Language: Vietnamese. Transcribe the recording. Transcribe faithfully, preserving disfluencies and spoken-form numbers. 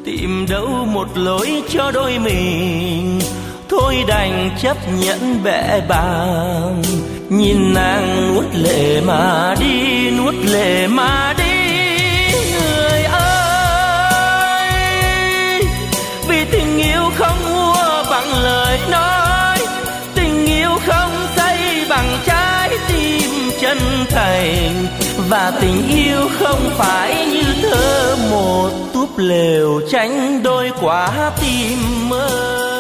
tìm đâu một lối cho đôi mình. Thôi đành chấp nhận bẽ bàng, nhìn nàng nuốt lệ mà đi, nuốt lệ mà đi. Người ơi, vì tình yêu không mua bằng lời nói, tình yêu không xây bằng trái tim chân thành, và tình yêu không phải như thơ một túp lều tránh đôi quả tim mơ.